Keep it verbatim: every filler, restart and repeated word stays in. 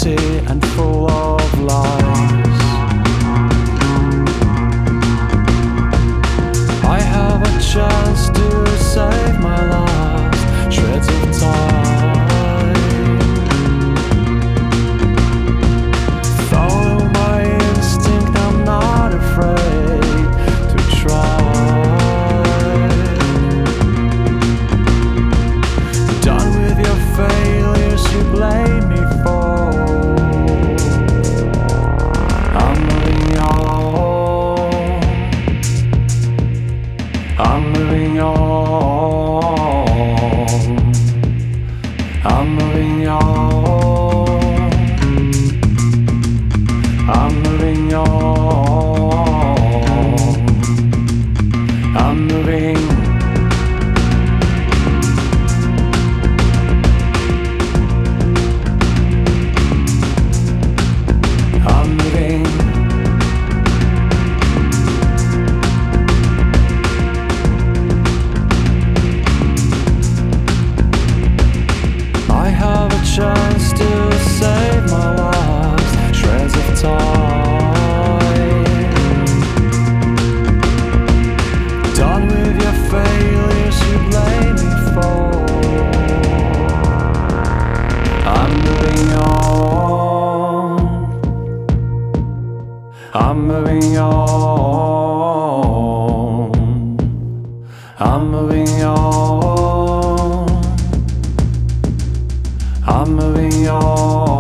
empty and full of lies. I have a chance to save my last shreds of time. Follow my instinct, I'm not afraid to try. Done with your failures you blame me for. I'm moving on. I'm moving on. I'm moving on. I'm moving on. I'm moving. I'm moving. I have a chance to save my last shreds of time. Done with your failures you blame me for. I'm moving on. I'm moving on. I'm moving on. I'm moving on.